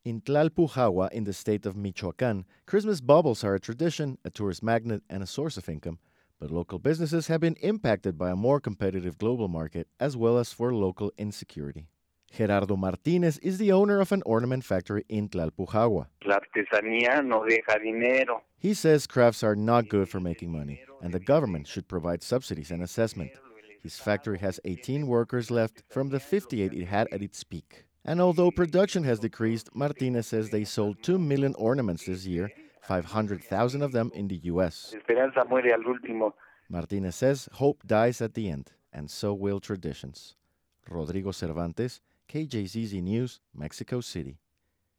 In Tlalpujahua, in the state of Michoacán, Christmas baubles are a tradition, a tourist magnet, and a source of income. But local businesses have been impacted by a more competitive global market, as well as for local insecurity. Gerardo Martinez is the owner of an ornament factory in Tlalpujahua. La artesanía no deja dinero. He says crafts are not good for making money, and the government should provide subsidies and assessment. His factory has 18 workers left from the 58 it had at its peak. And although production has decreased, Martinez says they sold 2 million ornaments this year, 500,000 of them in the U.S. Esperanza muere al último. Martinez says hope dies at the end, and so will traditions. Rodrigo Cervantes, KJZZ News, Mexico City.